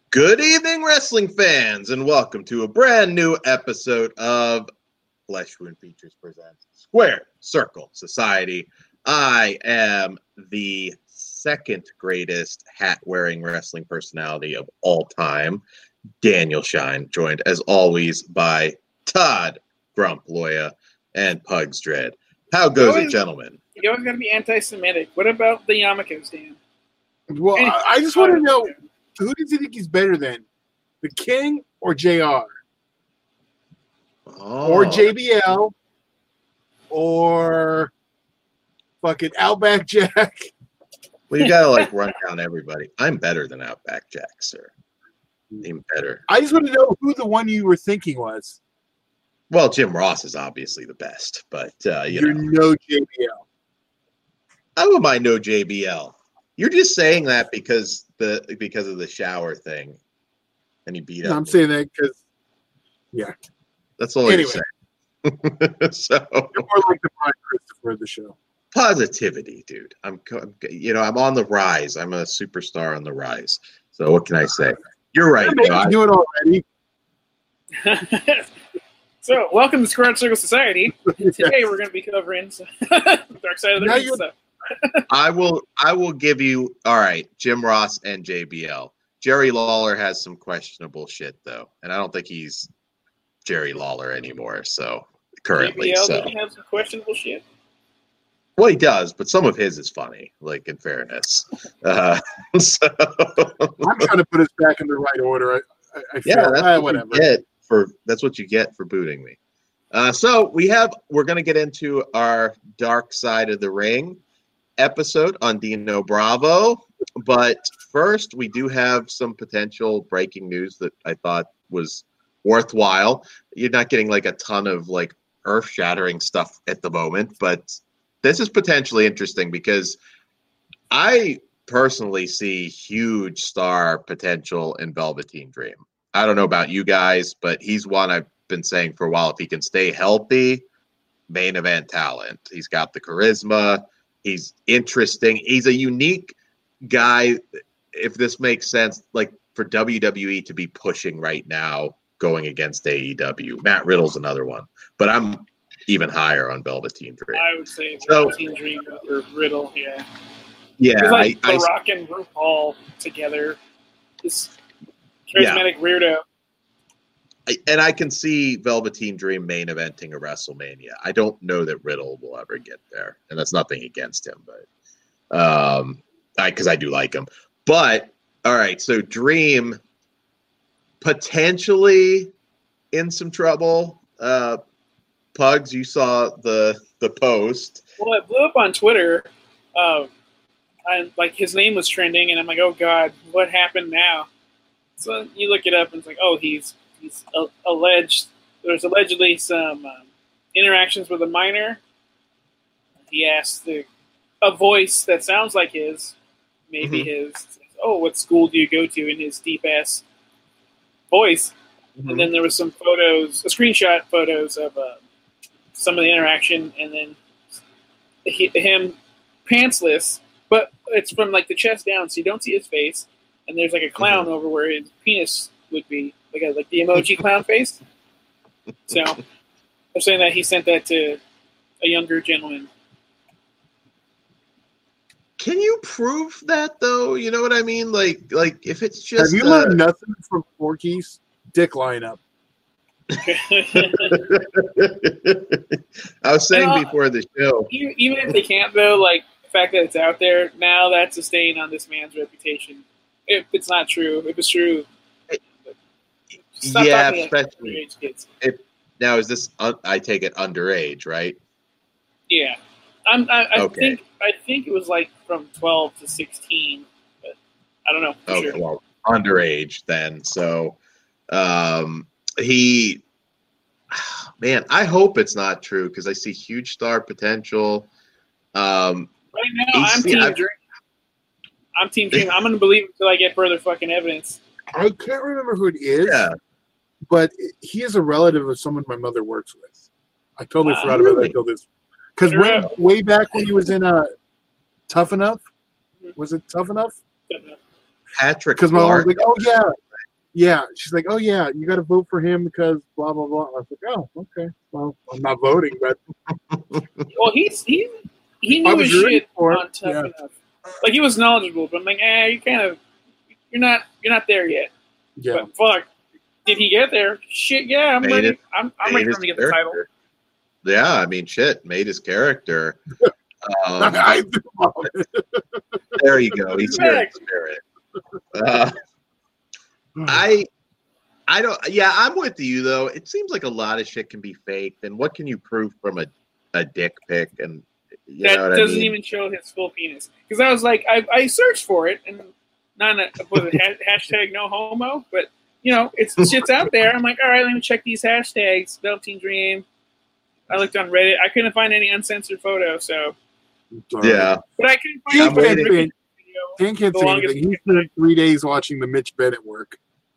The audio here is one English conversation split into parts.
Good evening, wrestling fans, and welcome to a brand new episode of Flesh Wound Features presents Square Circle Society. I am the second greatest hat-wearing wrestling personality of all time, Daniel Shine, joined as always by Todd Grump Loya and Pugs Dread. How goes it, gentlemen? You always got to be anti-Semitic. What about the yarmulkes, Dan? Well, I just want to know, who does he think he's better than? The King or JR? Or JBL? Or fucking Outback Jack? Well, you got to run down everybody. I'm better than Outback Jack, sir. I'm better. I just want to know who the one you were thinking was. Well, Jim Ross is obviously the best, but you're no JBL. I don't mind no JBL. You're just saying that because of the shower thing, and he beat up. I'm saying that because, yeah. That's all you're saying. So you're more like the Brian Christopher of the show. Positivity, dude. I'm on the rise. I'm a superstar on the rise. So what can I say? You're right. You do it already. So, welcome to Square Circle Society. Today we're going to be covering Dark Side of the Ring stuff. I will give you, all right, Jim Ross and JBL. Jerry Lawler has some questionable shit, though, and I don't think he's Jerry Lawler anymore, so currently. JBL doesn't have some questionable shit? Well, he does, but some of his is funny, like, in fairness. So. I'm trying to put us back in the right order. I feel, that's what you get for booting me. So we're going to get into our Dark Side of the Ring episode on Dino Bravo. But first, we do have some potential breaking news that I thought was worthwhile. You're not getting like a ton of like earth-shattering stuff at the moment, but this is potentially interesting because I personally see huge star potential in Velveteen Dream. I don't know about you guys, but he's one I've been saying for a while. If he can stay healthy, main event talent. He's got the charisma. He's interesting. He's a unique guy, if this makes sense, like for WWE to be pushing right now going against AEW. Matt Riddle's another one, but I'm even higher on Velveteen Dream. I would say Velveteen Dream or Riddle, yeah. Yeah. Like Rock and RuPaul together. This charismatic weirdo. And I can see Velveteen Dream main eventing a WrestleMania. I don't know that Riddle will ever get there, and that's nothing against him, but because I do like him. But all right, so Dream potentially in some trouble. Pugs, you saw the post. Well, it blew up on Twitter. And like his name was trending, and I'm like, oh god, what happened now? So you look it up, and it's like, oh, he's alleged. There's allegedly some interactions with a minor. He asked a voice that sounds like his, maybe his. Oh, what school do you go to? In his deep ass voice, and then there was some photos, screenshot photos of some of the interaction, and then him pantsless, but it's from like the chest down, so you don't see his face, and there's like a clown over where his penis would be. Like the emoji clown face. So I'm saying that he sent that to a younger gentleman. Can you prove that though? You know what I mean? Like if it's just. Have you learned nothing from Porky's dick lineup? I was saying before the show. Even if they can't though, like the fact that it's out there now, that's a stain on this man's reputation. If it's not true, if it's true. Stop especially now is this? I take it underage, right? Yeah, I think it was like from 12 to 16, but I don't know. Okay, sure. Well, underage then. So, man, I hope it's not true because I see huge star potential. Right now, I'm Team Dream. I'm Team Dream. I'm going to believe it until I get further fucking evidence. I can't remember who it is. Yeah. But he is a relative of someone my mother works with. I totally forgot about that until this. Because way back when he was in Tough Enough, was it Tough Enough? Patrick. Because my mom was like, "Oh yeah, Yeah, she's like, oh yeah, you got to vote for him because blah blah blah. I was like, oh okay, well I'm not voting, but Well, he I knew was his rooting shit for it, on Tough yeah. Enough. Like he was knowledgeable, but I'm like, you're not there yet. yeah. But fuck, did he get there? Shit, yeah, I'm Made ready. it- I'm made ready for his him to get the title. character. Yeah, I mean, shit, made his character. I do love it. There you go. He's here in spirit. I don't. Yeah, I'm with you though. It seems like a lot of shit can be faked, and what can you prove from a dick pic? And you That know what doesn't I mean? even show his full penis. Because I was like, I searched for it, and was it hashtag no homo, but shit's out there. I'm like, all right, let me check these hashtags. Velveteen Dream. I looked on Reddit. I couldn't find any uncensored photo, so. Yeah. But I couldn't Dan find can't any say- Dan can't The say longest- anything. He spent 3 days watching the Mitch Bennett work.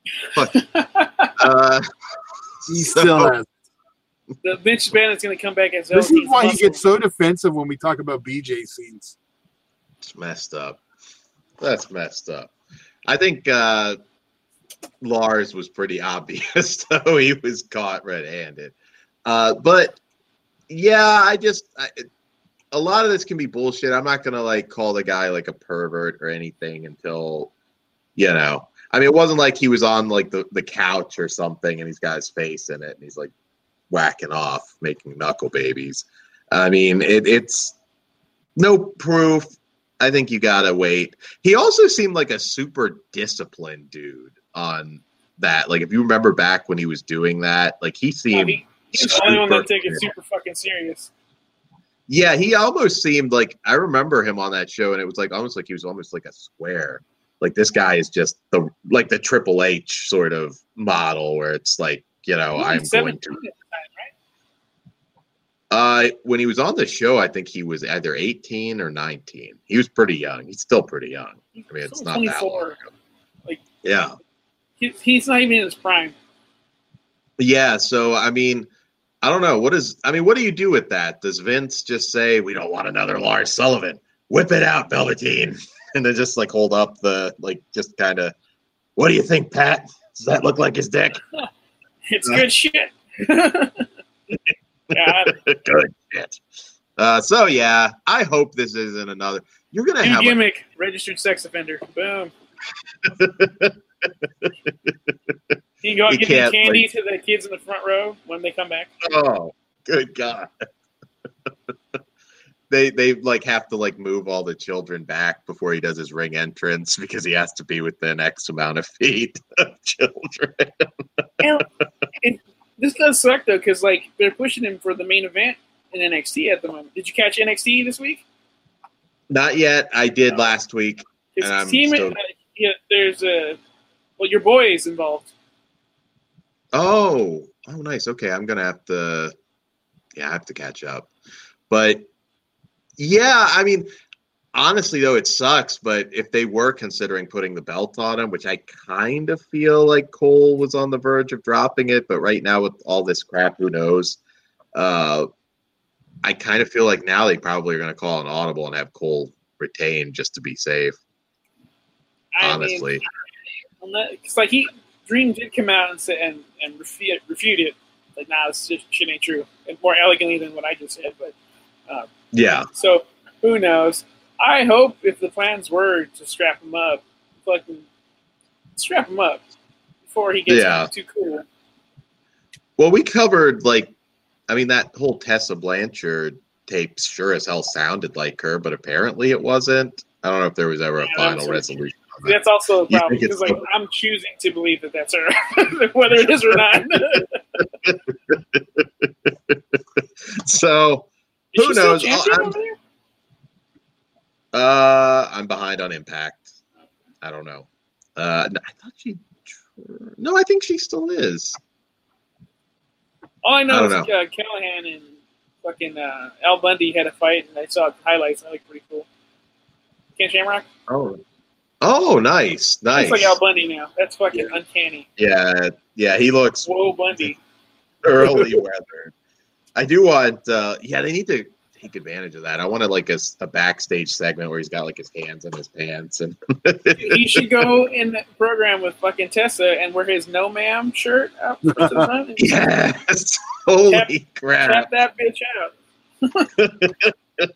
He still has. The Mitch Bennett's going to come back as This is Velveteen's why he muscle. gets so defensive when we talk about BJ scenes. It's messed up. That's messed up. I think Lars was pretty obvious, though he was caught red-handed. But yeah, a lot of this can be bullshit. I'm not gonna call the guy like a pervert or anything until I mean, it wasn't like he was on the couch or something and he's got his face in it and he's like whacking off, making knuckle babies. I mean, it's no proof. I think you gotta wait. He also seemed like a super disciplined dude on that. Like, if you remember back when he was doing that, he seemed. He's the only one that super take it super fucking serious. Yeah, he almost seemed like, I remember him on that show, and it was almost like he was almost like a square. Like, this guy is just the Triple H sort of model, where it's like, I'm going to. When he was on the show, I think he was either 18 or 19. He was pretty young. He's still pretty young. I mean, it's not that long ago. Yeah. He's not even in his prime. Yeah, so, I mean, I don't know. What do you do with that? Does Vince just say, we don't want another Lars Sullivan? Whip it out, Velveteen. And then just hold up just kind of, what do you think, Pat? Does that look like his dick? It's good shit. Good shit. So, yeah, I hope this isn't another. You're going to have gimmick, registered sex offender. Boom. You can go out and give the candy to the kids in the front row when they come back. Oh, good God. They have to move all the children back before he does his ring entrance because he has to be within X amount of feet of children. This does suck though, because they're pushing him for the main event in NXT at the moment. Did you catch NXT this week? Not yet. I did last week. His team, there's your boy is involved. Oh, nice. Okay, I'm gonna have to. Yeah, I have to catch up. But yeah, I mean, honestly though, it sucks. But if they were considering putting the belt on him, which I kind of feel like Cole was on the verge of dropping it, but right now with all this crap, who knows? I kind of feel like now they probably are going to call an audible and have Cole retain just to be safe. Honestly, because Dream did come out and say and refute it. Like, nah, this shit ain't true, and more elegantly than what I just said. But yeah. So who knows? I hope if the plans were to strap him up, fucking strap him up before he gets too cool. Well, we covered that whole Tessa Blanchard tape sure as hell sounded like her, but apparently it wasn't. I don't know if there was ever a final resolution. That's also a problem because I'm choosing to believe that that's her, whether it is or not. So is who knows? I'm behind on Impact. I don't know. I thought she. No, I think she still is. All I know is Callahan and fucking Al Bundy had a fight, and I saw highlights. And it looked pretty cool. Ken Shamrock. Oh, nice. It's like Al Bundy now. That's fucking uncanny. Yeah, he looks. Whoa, Bundy. Early weathered. I do want. They need to take advantage of that. I wanted like a backstage segment where he's got like his hands in his pants, and He should go in the program with fucking Tessa and wear his "No Ma'am" shirt out to the front. And yes, holy crap! Tap that bitch out.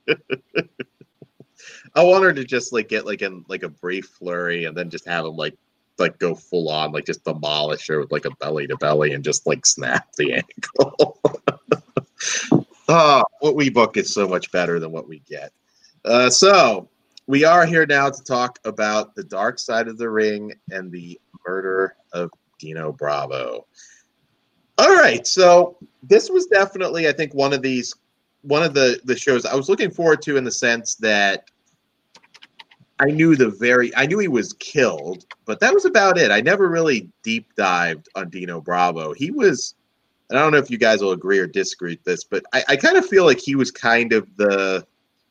I want her to just like get like in like a brief flurry, and then just have him like go full on, like just demolish her with like a belly to belly, and just like snap the ankle. Oh, what we book is so much better than what we get. So we are here now to talk about the dark side of the ring and the murder of Dino Bravo. All right, so this was definitely, I think, one of the shows I was looking forward to, in the sense that I knew he was killed, but that was about it. I never really deep dived on Dino Bravo. He was, and I don't know if you guys will agree or disagree with this, but I kind of feel like he was kind of the.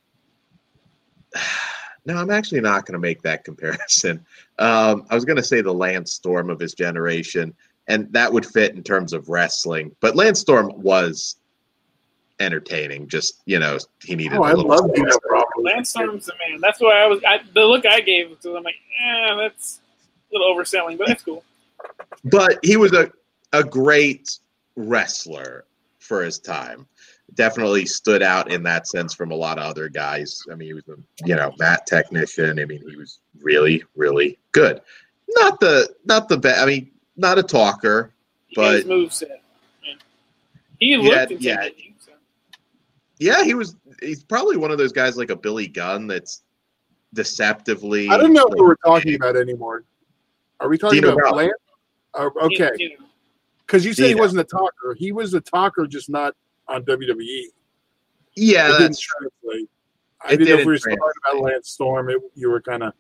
No, I'm actually not going to make that comparison. I was going to say the Lance Storm of his generation, and that would fit in terms of wrestling. But Lance Storm was entertaining. Just, he needed. I love Dino Bravo. Lance Storm's the man. That's why the look I gave to him, like, that's a little overselling, but that's cool. But he was a great wrestler for his time. Definitely stood out in that sense from a lot of other guys. I mean, he was a mat technician. I mean, he was really, really good. Not the best. I mean, not a talker, but his moveset. He looked intimidating. Yeah, he's probably one of those guys like a Billy Gunn that's deceptively. I don't know what we're talking about anymore. Are we talking Dino about Bravo. Lance? Okay. Because you said he wasn't a talker. He was a talker, just not on WWE. Yeah, it that's true. Translate. I it didn't know if we were translate. talking about Lance Storm. You were kind of.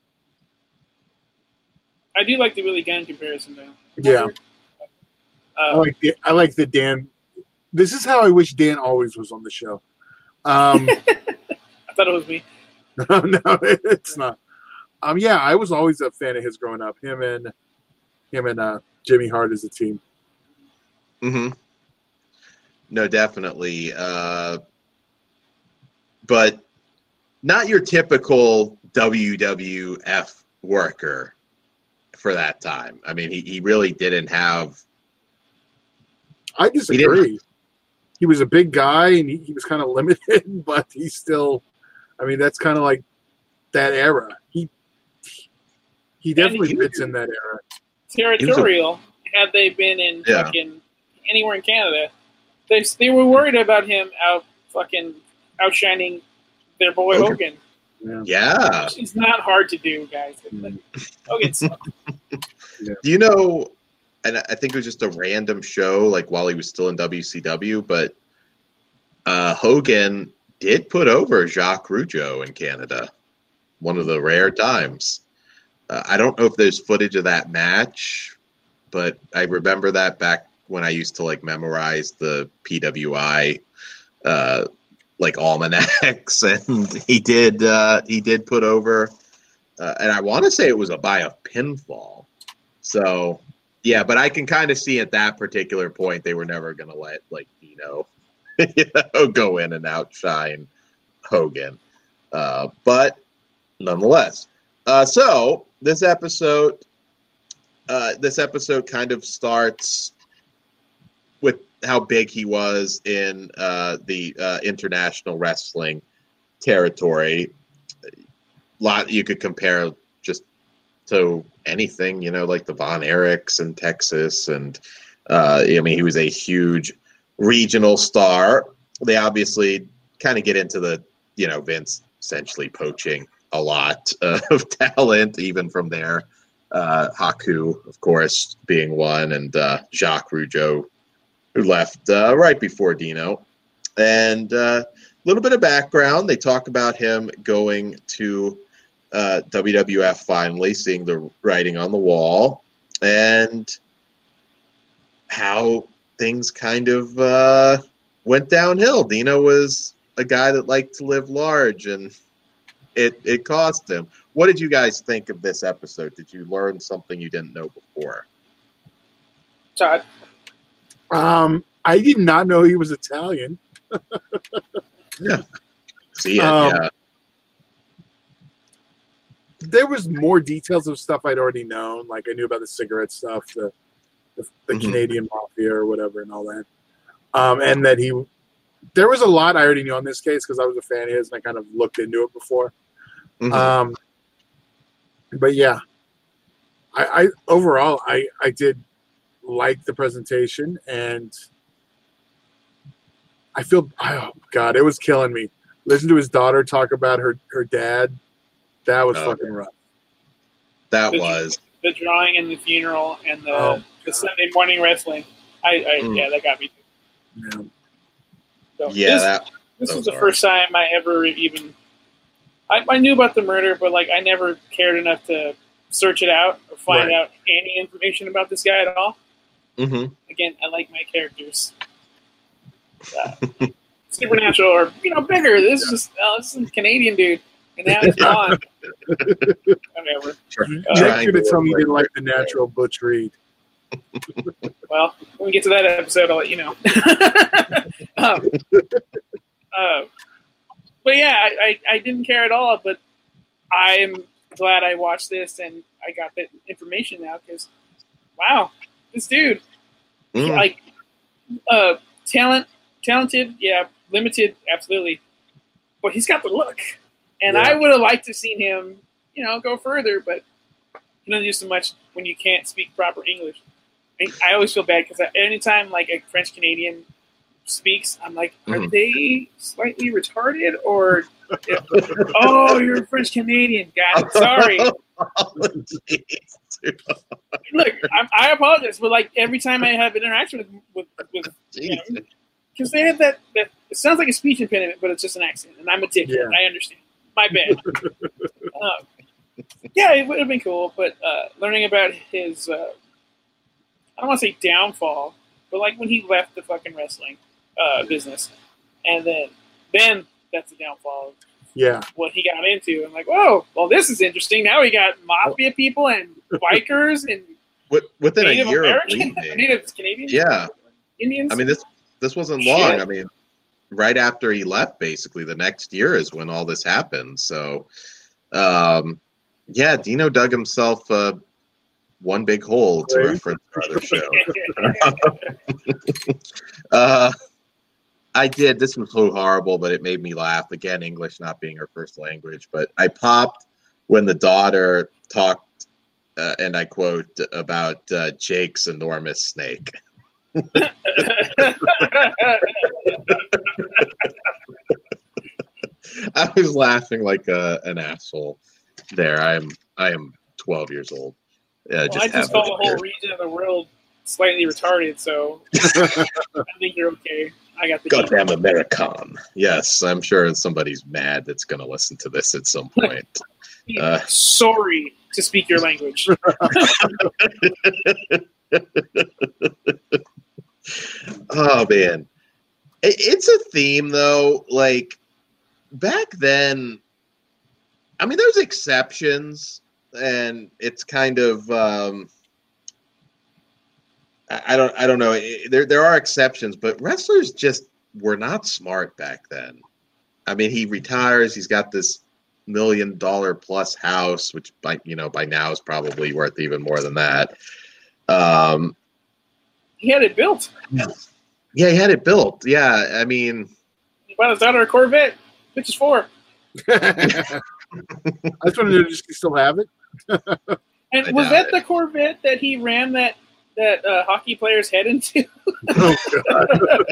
I do like the Billy Gunn comparison, though. Yeah. I like the Dan. This is how I wish Dan always was on the show. I thought it was me. No, it's not. Yeah, I was always a fan of his growing up. Him and Jimmy Hart as a team. Mm-hmm. No, definitely. But not your typical WWF worker for that time. I mean, he really didn't have. I disagree. He was a big guy, and he was kind of limited, but he's still. I mean, that's kind of like that era. He definitely fits in that era. Territorial. Had they been in fucking anywhere in Canada, they were worried about him outshining their boy Hogan. Yeah. It's not hard to do, guys. Hogan sucked. Do you know? And I think it was just a random show, like while he was still in WCW, but Hogan did put over Jacques Rougeau in Canada. One of the rare times. I don't know if there's footage of that match, but I remember that back when I used to like memorize the PWI like almanacs, and he did put over, and I want to say it was by a pinfall. So yeah, but I can kind of see at that particular point they were never going to let like Dino go in and outshine Hogan, but nonetheless. So this episode kind of starts with how big he was in the international wrestling territory. Lot you could compare just to anything, like the Von Erichs in Texas, and I mean he was a huge regional star. They obviously kind of get into the Vince essentially poaching a lot of talent, even from there. Haku, of course, being one, and Jacques Rougeau, who left right before Dino. And a little bit of background. They talk about him going to WWF finally, seeing the writing on the wall, and how things kind of went downhill. Dino was a guy that liked to live large, and it cost him. What did you guys think of this episode? Did you learn something you didn't know before? Todd? I did not know he was Italian. Yeah. See it, yeah. There was more details of stuff I'd already known. Like I knew about the cigarette stuff, the Canadian mafia or whatever and all that. And that there was a lot I already knew on this case because I was a fan of his and I kind of looked into it before. Mm-hmm. But yeah, I overall, I did like the presentation and I feel, oh God, it was killing me. Listen to his daughter talk about her dad. That was fucking rough. That was. The drawing and the funeral and the Sunday morning wrestling. Yeah, that got me too. Yeah. So this was the first time I ever even. I knew about the murder, but like I never cared enough to search it out or find out any information about this guy at all. Mm-hmm. Again, I like my characters. Supernatural or bigger. This is a Canadian dude, and now he's gone. Whatever. Next year to tell me you didn't like the natural Butch Reed. Well, when we get to that episode, I'll let you know. But yeah, I didn't care at all. But I'm glad I watched this and I got that information now because, wow, this dude, talented, yeah, limited, absolutely, but he's got the look, and I would have liked to have seen him, go further, but you don't do so much when you can't speak proper English. I always feel bad because anytime like a French Canadian speaks, I'm like, are they slightly retarded or? Oh, you're a French Canadian, guy. Sorry. Look, I apologize, but like every time I have an interaction with because they have that it sounds like a speech impediment, but it's just an accent, and I'm a dick. Yeah. I understand. My bad. Yeah, it would have been cool, but learning about his, I don't want to say downfall, but like when he left the fucking wrestling business, and then that's the downfall. Yeah, what he got into. I'm like, whoa, well, this is interesting. Now we got mafia people and bikers and within Native a year American, of leaving. Native Canadians, Indians. I mean, this wasn't long. I mean, right after he left, basically the next year is when all this happened. So, yeah, Dino dug himself one big hole to reference our other show. I did. This was so horrible, but it made me laugh. Again, English not being her first language. But I popped when the daughter talked, and I quote, about Jake's enormous snake. I was laughing like an asshole there. I am 12 years old. I just call the whole region of the world slightly retarded, so I think you're okay. I got the goddamn American. Yes, I'm sure somebody's mad that's going to listen to this at some point. Sorry to speak your language. Oh man, it's a theme though. Like back then, I mean, there's exceptions, and it's kind of. I don't know. There are exceptions, but wrestlers just were not smart back then. I mean, he retires. He's got this $1 million plus house, which by now is probably worth even more than that. He had it built. Yeah, he had it built. Yeah, I mean, he bought his daughter a Corvette. Which is 4. I just wanted to know, does he still have it? And was that the Corvette that he ran that hockey player's head into? Oh, God.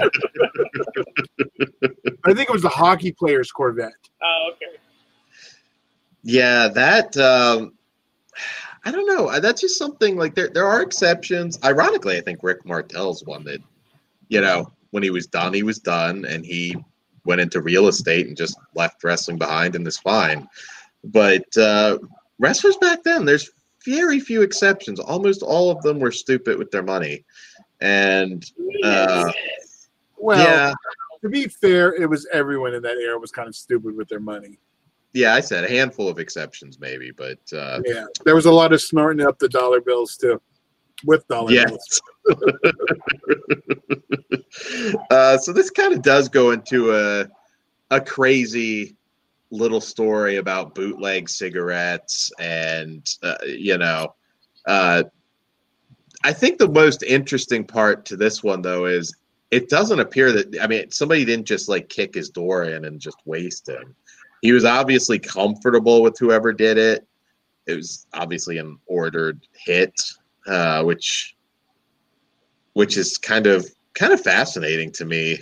I think it was the hockey player's Corvette. Oh, okay. Yeah, that I don't know. That's just something like there are exceptions. Ironically, I think Rick Martel's one that, when he was done, and he went into real estate and just left wrestling behind and is fine. But wrestlers back then, there's very few exceptions. Almost all of them were stupid with their money. And to be fair, it was everyone in that era was kind of stupid with their money. Yeah, I said a handful of exceptions maybe, but yeah, there was a lot of snorting up the dollar bills too, with dollar bills. So this kind of does go into a crazy little story about bootleg cigarettes and I think the most interesting part to this one though is it doesn't appear that somebody didn't just like kick his door in and just waste him. He was obviously comfortable with whoever did it. It was obviously an ordered hit, which is kind of fascinating to me.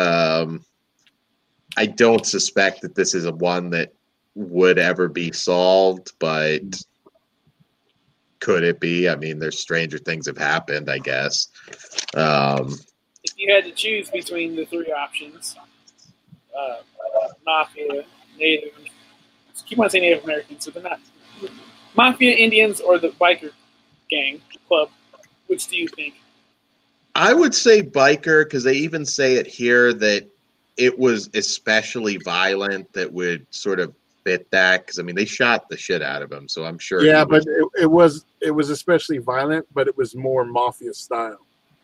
I don't suspect that this is a one that would ever be solved, but could it be? I mean, there's stranger things have happened, I guess. If you had to choose between the three options, Mafia, Native, keep on saying Native Americans, so they're not Mafia, Indians, or the biker gang club, which do you think? I would say biker, because they even say it here that it was especially violent that would sort of fit that. Because, they shot the shit out of him, so I'm sure. Yeah, but it was especially violent, but it was more mafia style.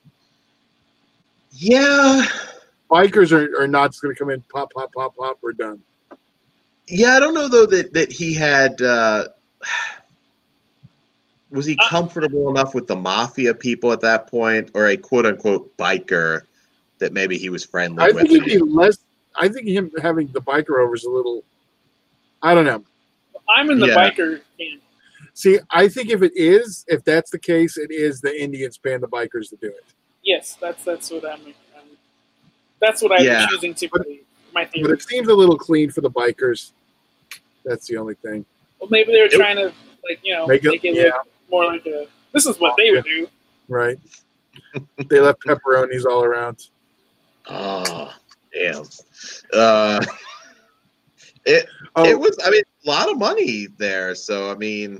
Yeah. Bikers are not just going to come in, pop, pop, pop, pop, we're done. Yeah, I don't know, though, that he had... was he comfortable enough with the mafia people at that point, or a quote-unquote biker that maybe he was friendly with? I think him having the biker over is a little... I don't know. I'm in the biker camp. See, I think if that's the case, it is the Indians paying the bikers to do it. Yes, that's what I'm choosing to believe. My theory. But it seems a little clean for the bikers. That's the only thing. Well, maybe they were trying to make it look more like this is what they would do. Right. They left pepperonis all around. Oh, damn. It was, a lot of money there. So, and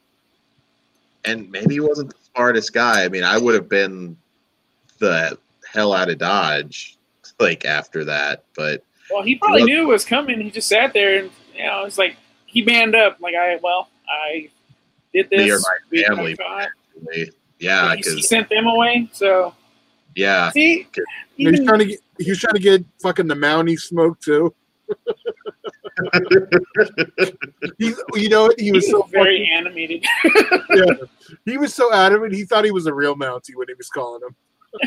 maybe he wasn't the smartest guy. I would have been the hell out of Dodge, after that. But well, he probably knew it was coming. He just sat there and, it's like he manned up. Like, I did this. My family. Yeah. He sent them away. So, yeah. See, he was trying to get fucking the Mountie smoke too. He was so very animated. Yeah, he was so adamant. He thought he was a real Mountie when he was calling him.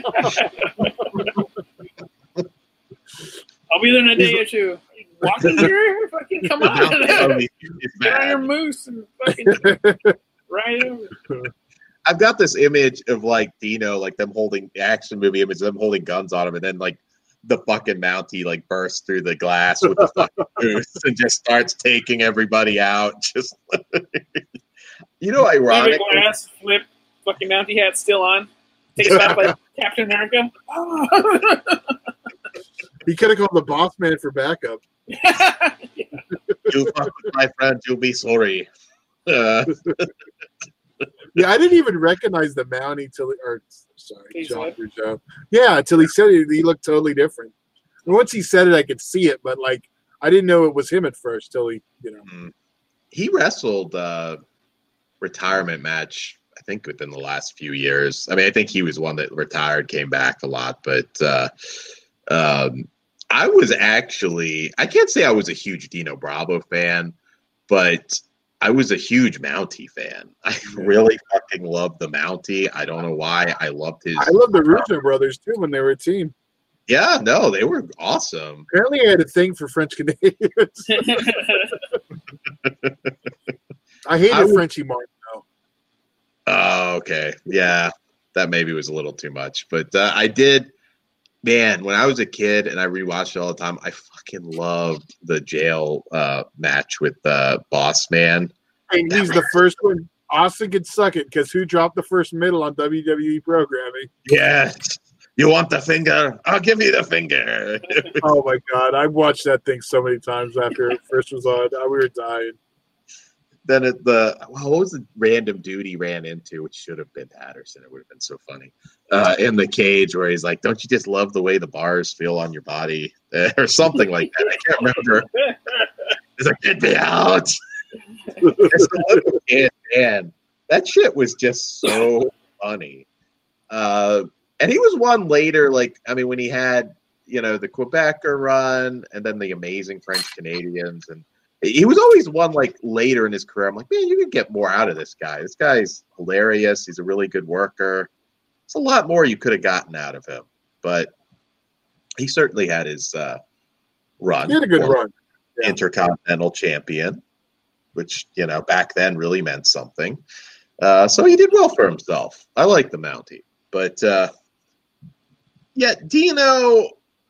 I'll be there in a day or two. Walking here, fucking come on! Get on your moose and fucking right over. I've got this image of Dino, them holding action movie image, them holding guns on him, and then the fucking Mountie bursts through the glass with the fucking moose and just starts taking everybody out. Just ironic. Glass, flip, fucking Mountie hat still on. Take a shot like Captain America. He could have called the boss man for backup. Yeah. You fuck with my friend, you'll be sorry. Yeah, I didn't even recognize the Mountie till Joe. Yeah, until he said it, he looked totally different. And once he said it, I could see it, but I didn't know it was him at first till he, He wrestled retirement match, I think, within the last few years. I think he was one that retired, came back a lot, but I was actually, I can't say I was a huge Dino Bravo fan, but I was a huge Mountie fan. I really fucking loved the Mountie. I don't know why. I loved I loved the Russo brothers too when they were a team. Yeah, no, they were awesome. Apparently, I had a thing for French Canadians. I hated Frenchie Martin though. Oh, okay. Yeah, that maybe was a little too much, but I did. Man, when I was a kid and I rewatched it all the time, I fucking loved the jail match with Boss Man. And he's the first one. Austin could suck it because who dropped the first middle on WWE programming? Yes. You want the finger? I'll give you the finger. Oh, my God. I watched that thing so many times after it first was on. We were dying. Then what was the random dude he ran into, which should have been Patterson? It would have been so funny. In the cage where he's like, don't you just love the way the bars feel on your body? Or something like that. I can't remember. He's like, get me out. Man, that shit was just so funny. And he was one later, when he had the Quebecer run, and then the amazing French Canadians, and he was always one like later in his career. I'm like, man, you could get more out of this guy. This guy's hilarious. He's a really good worker. It's a lot more you could have gotten out of him, but he certainly had his run. He had a good run. Yeah. Intercontinental champion, which back then really meant something. So he did well for himself. I like the Mountie, but yeah, Dino.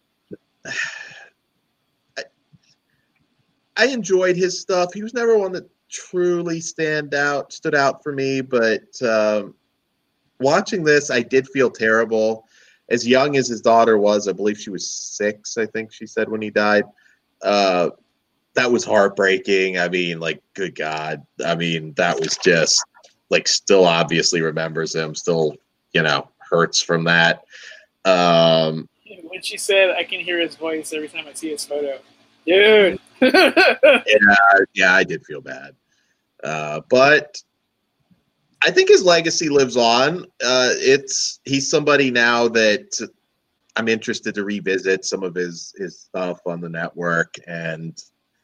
I enjoyed his stuff. He was never one that truly stood out for me, but watching this, I did feel terrible. As young as his daughter was, I believe she was 6, I think she said, when he died. That was heartbreaking. I mean, like, good God. I mean, that was just, like, still obviously remembers him, still, hurts from that. When she said, I can hear his voice every time I see his photo. Dude. Yeah, I did feel bad. But I think his legacy lives on. He's somebody now that I'm interested to revisit some of his stuff on the network and,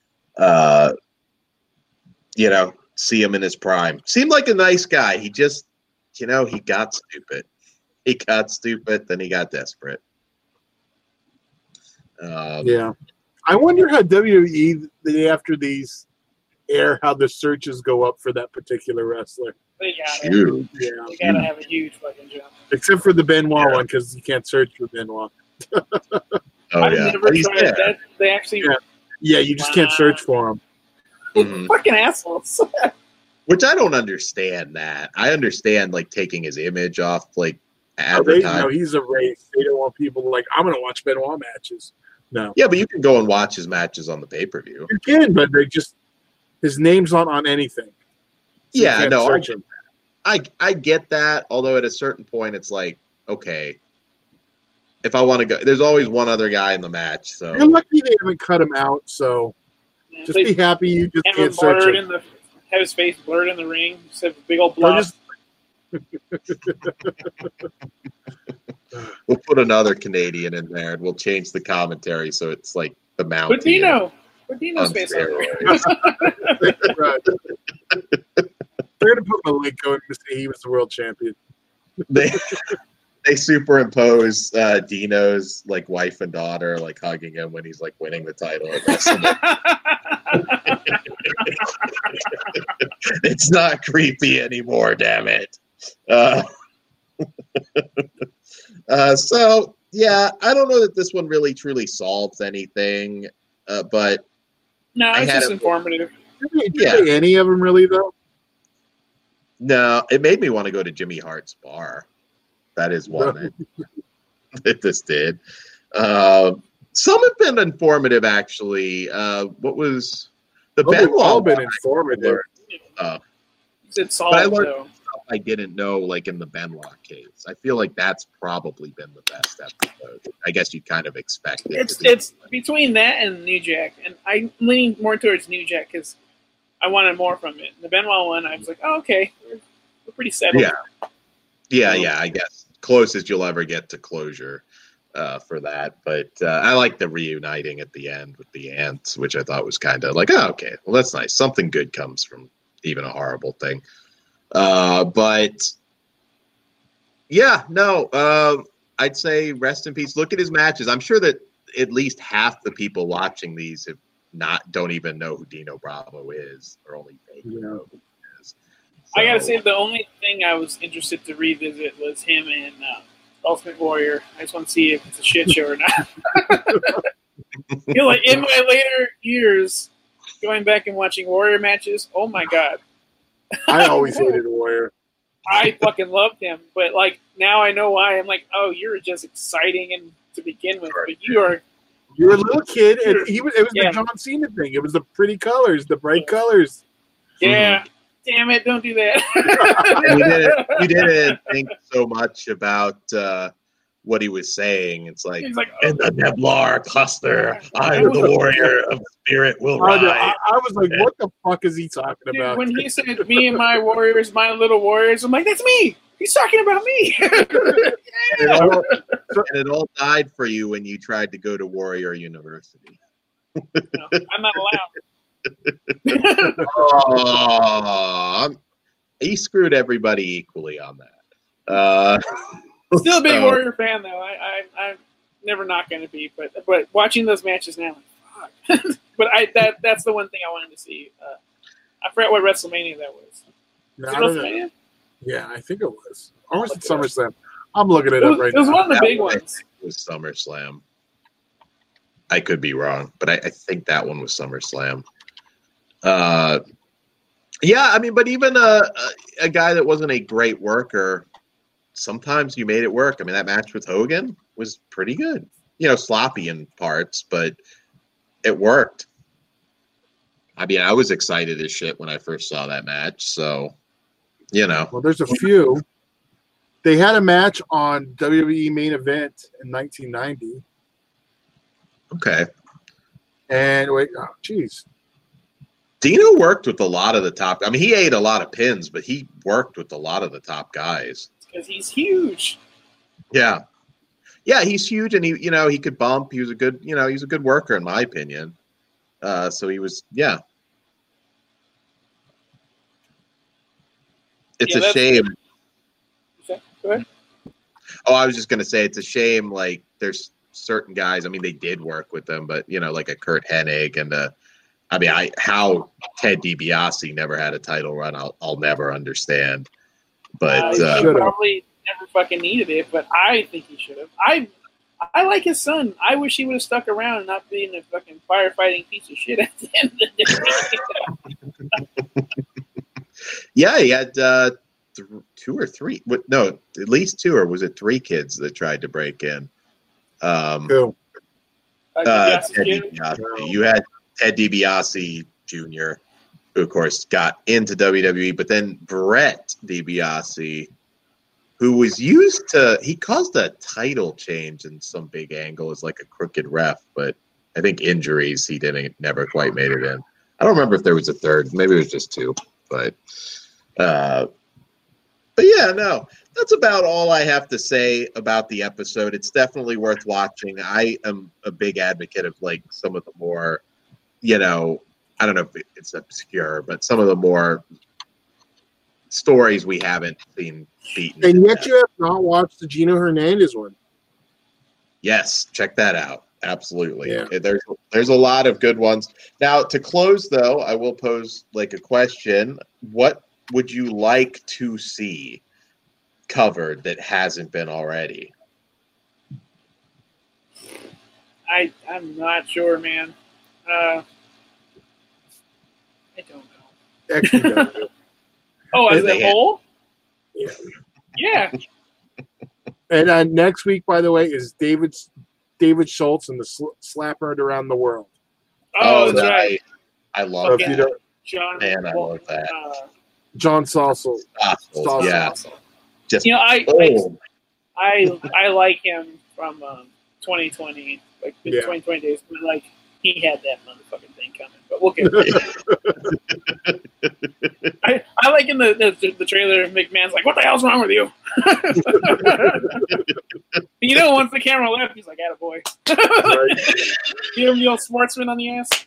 see him in his prime. Seemed like a nice guy. He just, he got stupid. He got stupid, then he got desperate. Yeah. I wonder how WWE, after these air, how the searches go up for that particular wrestler. They got Huge. Yeah. They got to have a huge fucking jump. Except for the Benoit one, because you can't search for Benoit. I've never tried that. They actually... Yeah, you just can't search for him. Mm-hmm. Fucking assholes. Which I don't understand that. I understand, like, taking his image off, like, advertising. He's a race. They don't want people like, I'm going to watch Benoit matches. No. Yeah, but you can go and watch his matches on the pay-per-view. You can, but his name's not on anything. So yeah, no, I get that. Although at a certain point, it's like, okay, if I want to go, there's always one other guy in the match. So you're lucky they haven't cut him out. So just be happy you just can't search him. Have his face blurred in the ring. Just have a big old blob. We'll put another Canadian in there, and we'll change the commentary so it's like the Mountie. Put Dino's face on there. Right. They're gonna put Malenko in to say he was the world champion. They superimpose Dino's like wife and daughter like hugging him when he's like winning the title. It's not creepy anymore, damn it. So yeah, I don't know that this one really truly solves anything, but no, it's just informative. Did any of them really though? No, it made me want to go to Jimmy Hart's bar. That is one that this did. Some have been informative, actually. What was the Benoit? All been informative. It's solid, but I learned stuff I didn't know, like in the Benoit case. I feel like that's probably been the best episode. I guess you kind of expect it. It's between that and New Jack, and I'm leaning more towards New Jack because I wanted more from it. The Benoit one, I was like, oh, okay, we're pretty settled. Yeah. I guess closest you'll ever get to closure for that. But I like the reuniting at the end with the ants, which I thought was kind of like, oh, okay, well, that's nice. Something good comes from even a horrible thing. But yeah, no, I'd say rest in peace. Look at his matches. I'm sure that at least half the people watching these don't even know who Dino Bravo is, or only vaguely know who he is. So, I gotta say, the only thing I was interested to revisit was him and Ultimate Warrior. I just want to see if it's a shit show or not. Like in my later years, going back and watching Warrior matches, oh my god. I always hated Warrior. I fucking loved him, but like now I know why. I'm like, oh, you're just exciting and to begin with, but you're a little kid, and it was the John Cena thing. It was the pretty colors, the bright colors. Yeah, damn it, don't do that. You didn't think so much about what he was saying. It's like, in the Neblar cluster, I am the warrior of spirit will rise. I was like, what the fuck is he talking about? When he said, me and my warriors, my little warriors, I'm like, that's me. He's talking about me. And it all died for you when you tried to go to Warrior University. No, I'm not allowed. Oh, he screwed everybody equally on that. Still a big Warrior fan, though. I'm never not going to be, but watching those matches now, like, fuck. But that's the one thing I wanted to see. I forgot what WrestleMania that was. No, Was it WrestleMania? Yeah, I think it was. Or was it SummerSlam? I'm looking it up right now. It was one of the big ones. It was SummerSlam. I could be wrong, but I think that one was SummerSlam. Yeah, I mean, but even a guy that wasn't a great worker, sometimes you made it work. I mean, that match with Hogan was pretty good. Sloppy in parts, but it worked. I mean, I was excited as shit when I first saw that match, so, Well, there's a few. They had a match on WWE Main Event in 1990. Okay. And wait, oh, geez. Dino worked with a lot of the top. I mean, he ate a lot of pins, but he worked with a lot of the top guys. Because he's huge. Yeah. Yeah, he's huge, and he could bump. He was a good, he's a good worker in my opinion. So he was, yeah. It's a shame. Go ahead. Oh, I was just gonna say it's a shame. Like, there's certain guys. I mean, they did work with them, but like a Kurt Hennig and how Ted DiBiase never had a title run, I'll never understand. But he probably never fucking needed it. But I think he should have. I like his son. I wish he would have stuck around and not being a fucking firefighting piece of shit at the end of the day. Yeah, he had 2 or 3. No, at least 2, or was it 3 kids that tried to break in? Who? Ted DiBiase. You had Ted DiBiase Jr., who of course got into WWE, but then Brett DiBiase, who was he caused a title change in some big angle as like a crooked ref, but I think injuries, he never quite made it in. I don't remember if there was a third, maybe it was just 2, but yeah, no, that's about all I have to say about the episode. It's definitely worth watching. I am a big advocate of like some of the more, I don't know if it's obscure, but some of the more stories we haven't seen beaten. And yet you have not watched the Gino Hernandez one. Yes, check that out. Absolutely. Yeah. There's a lot of good ones. Now, to close, though, I will pose like a question. What would you like to see covered that hasn't been already? I'm not sure, man. I don't know. Actually, don't do. Oh, as a whole? Yeah. Yeah. And next week, by the way, is David Schultz and the Slapper Around the World. Oh, that's right. I love that. John, man, I love that. John Stossel. Yeah. Just I like him from 2020, like the 2020 days. But like he had that motherfucking thing coming. But we'll get there. I like in the trailer. McMahon's like, "What the hell's wrong with you?" Once the camera left, he's like, "Attaboy." Right. Give him the old sportsman on the ass.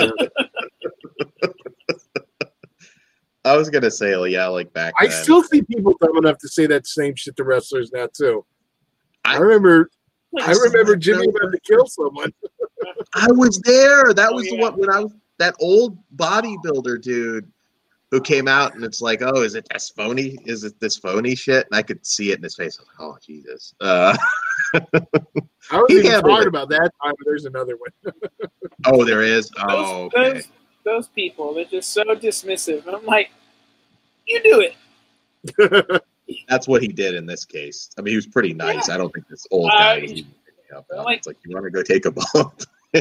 I was gonna say, yeah, like back then. I still see people dumb enough to say that same shit to wrestlers now too. I remember Jimmy about to kill someone. I was there. That was the one when I was that old bodybuilder dude who came out, and it's like, oh, is it this phony? Is it this phony shit? And I could see it in his face. I was like, oh, Jesus. I was even talking about that time, but there's another one. Oh, there is? Oh, okay. Those people, they're just so dismissive. And I'm like, you do it. That's what he did in this case. I mean, he was pretty nice. Yeah. I don't think this old guy was even picking up. It's like, you want to go take a bump?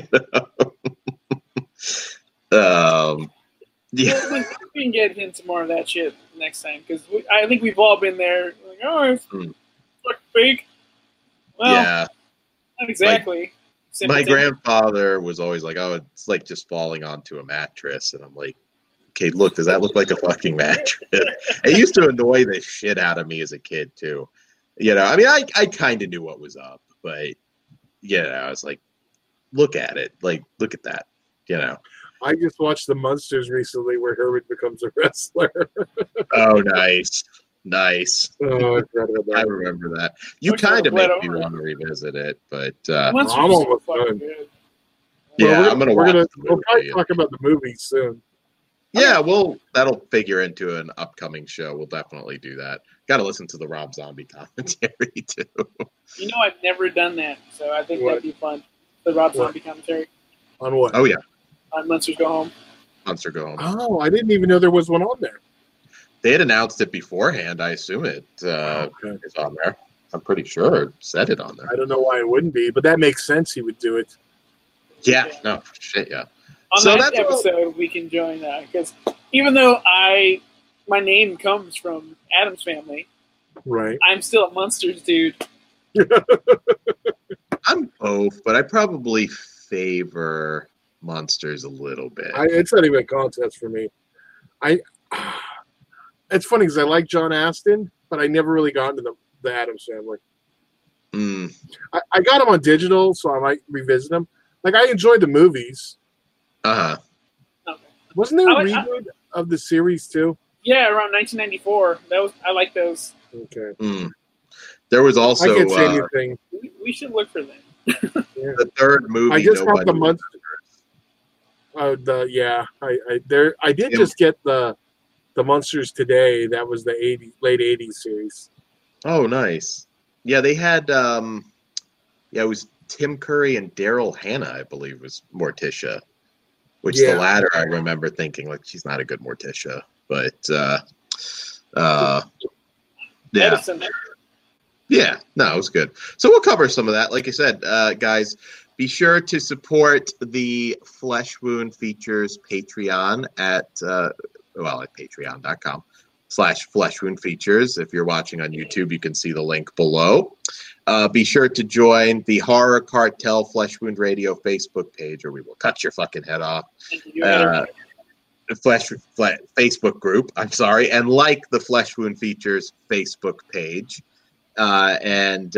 Yeah. We can get into more of that shit next time, because I think we've all been there. Like, oh, it's fake. Well, yeah. Not exactly. My grandfather was always like, oh, it's like just falling onto a mattress. And I'm like, okay, look, does that look like a fucking mattress? It used to annoy the shit out of me as a kid too. I mean, I kind of knew what was up, but I was like, look at it, like look at that. I just watched the Munsters recently, where Herbert becomes a wrestler. Oh, nice. Oh, I forgot about that. I remember that. You kind of make me want to revisit it, but I'm almost done. Yeah, I'm gonna watch the movie. We'll probably talk about the movie soon. Yeah, that'll figure into an upcoming show. We'll definitely do that. Got to listen to the Rob Zombie commentary too. I've never done that, so I think that'd be fun. The Rob Zombie commentary. On what? Oh yeah. On Monsters Go Home. Monster Go Home. Oh, I didn't even know there was one on there. They had announced it beforehand. I assume it is on there. I'm pretty sure it said it on there. I don't know why it wouldn't be, but that makes sense. He would do it. Yeah. No shit. Yeah. On that episode, we can join that because even though my name comes from Addams Family, right? I'm still a Munsters dude. I'm both, but I probably favor Monsters a little bit. It's not even a contest for me. It's funny because I like John Astin, but I never really got into the Addams Family. I got him on digital, so I might revisit them. Like, I enjoyed the movies. Okay. Wasn't there a reboot of the series too? Yeah, around 1994. I like those. Okay. There was also. I can't say anything. We should look for them. The third movie. I just got the Monsters. I did just get the Monsters today. That was the late '80s series. Oh, nice. Yeah, they had. It was Tim Curry and Daryl Hannah, I believe, was Morticia. Which the latter, I remember thinking, like, she's not a good Morticia, but Edison. Yeah, no, it was good. So we'll cover some of that. Like I said, guys, be sure to support the Flesh Wound Features Patreon at patreon.com/Flesh Wound Features. If you're watching on YouTube, you can see the link below. Be sure to join the Horror Cartel Flesh Wound Radio Facebook page, or we will cut your fucking head off. Facebook group, I'm sorry, and like the Flesh Wound Features Facebook page. And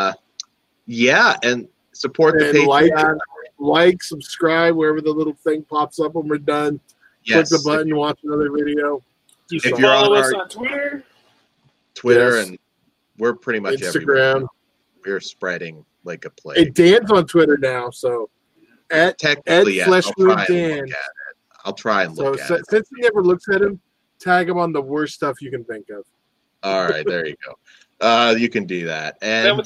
support the Patreon. Like, subscribe wherever the little thing pops up when we're done. Yes. Click the button, watch another video. If you're follow us on Twitter, and we're pretty much Instagram. Everywhere. We're spreading like a plague. Hey, Dan's on Twitter now, so at Fleshwound Dan. I'll try and look at it. Since he never looks at him, tag him on the worst stuff you can think of. All right, there you go. You can do that. And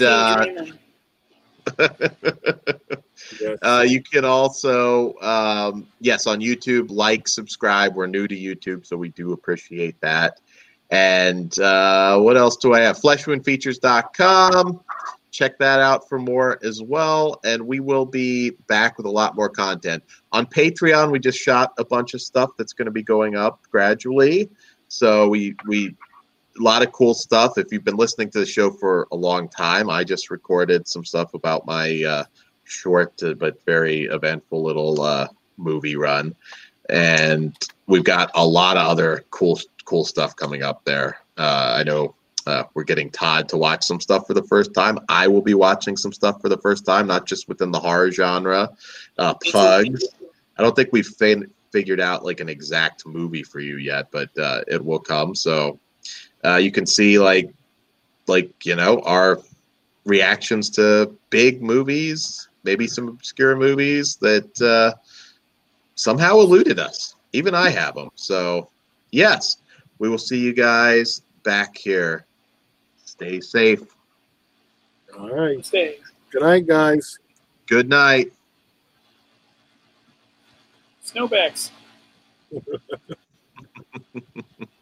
you can also, on YouTube, like, subscribe. We're new to YouTube, so we do appreciate that. And what else do I have? Fleshwoundfeatures.com. Check that out for more as well. And we will be back with a lot more content. On Patreon, we just shot a bunch of stuff that's going to be going up gradually. So we a lot of cool stuff. If you've been listening to the show for a long time, I just recorded some stuff about my short but very eventful little movie run. And we've got a lot of other cool stuff coming up there. I know we're getting Todd to watch some stuff for the first time. I will be watching some stuff for the first time, not just within the horror genre. Pugs. I don't think we've figured out like an exact movie for you yet, but it will come. So you can see like our reactions to big movies, maybe some obscure movies that somehow eluded us. Even I have them. So yes, we will see you guys back here. Stay safe. All right. Stay. Good night, guys. Good night. Snowbacks.